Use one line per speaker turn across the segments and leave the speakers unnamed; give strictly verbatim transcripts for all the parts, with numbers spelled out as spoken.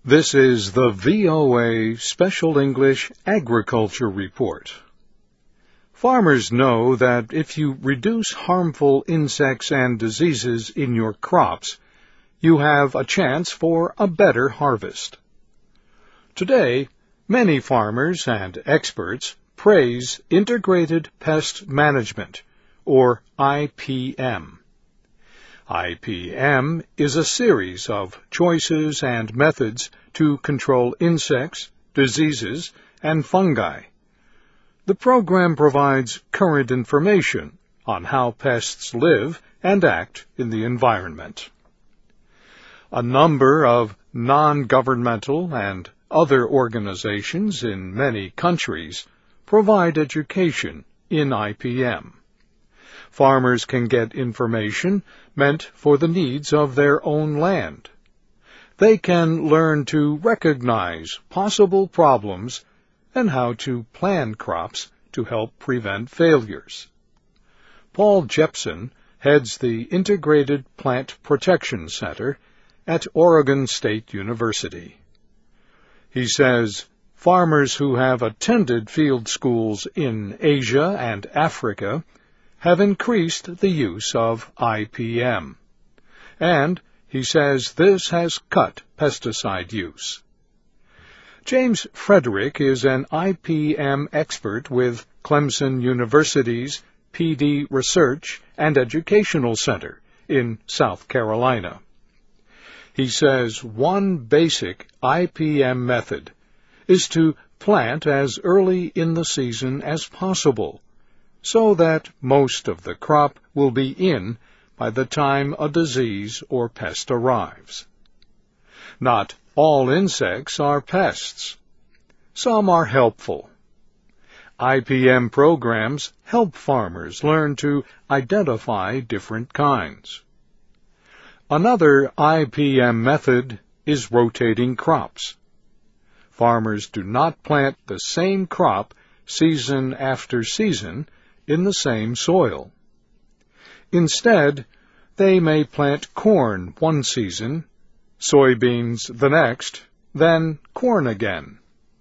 This is the V O A Special English Agriculture Report. Farmers know that if you reduce harmful insects and diseases in your crops, you have a chance for a better harvest. Today, many farmers and experts praise Integrated Pest Management, or I P M. I P M is a series of choices and methods to control insects, diseases, and fungi. The program provides current information on how pests live and act in the environment. A number of non-governmental and other organizations in many countries provide education in I P M. Farmers can get information meant for the needs of their own land. They can learn to recognize possible problems and how to plan crops to help prevent failures. Paul Jepson heads the Integrated Plant Protection Center at Oregon State University. He says farmers who have attended field schools in Asia and Africa have increased the use of I P M, and he says this has cut pesticide use. James Frederick is an I P M expert with Clemson University's P D Research and Educational Center in South Carolina. He says one basic I P M method is to plant as early in the season as possible, so that most of the crop will be in by the time a disease or pest arrives. Not all insects are pests. Some are helpful. I P M programs help farmers learn to identify different kinds. Another I P M method is rotating crops. Farmers do not plant the same crop season after season in the same soil. Instead, they may plant corn one season, soybeans the next, then corn again.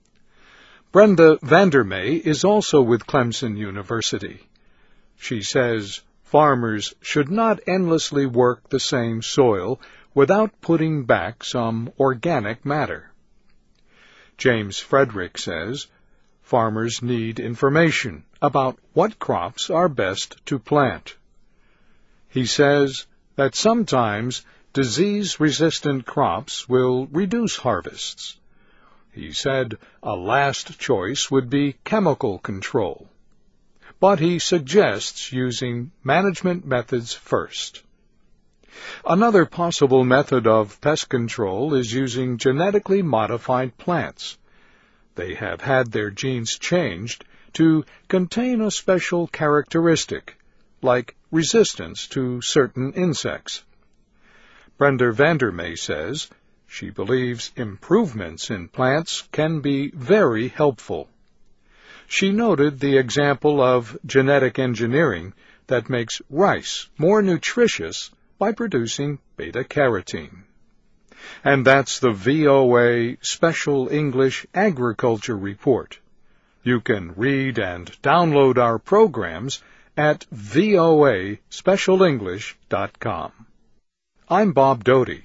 Brenda Vandermeer is also with Clemson University. She says farmers should not endlessly work the same soil without putting back some organic matter. James Frederick says farmers need information about what crops are best to plant. He says that sometimes disease-resistant crops will reduce harvests. He said a last choice would be chemical control, but he suggests using management methods first. Another possible method of pest control is using genetically modified plants. They have had their genes changed to contain a special characteristic, like resistance to certain insects. Brenda Vandermeer says she believes improvements in plants can be very helpful. She noted the example of genetic engineering that makes rice more nutritious by producing beta-carotene. And that's the V O A Special English Agriculture Report. You can read and download our programs at V O A special english dot com. I'm Bob Doty.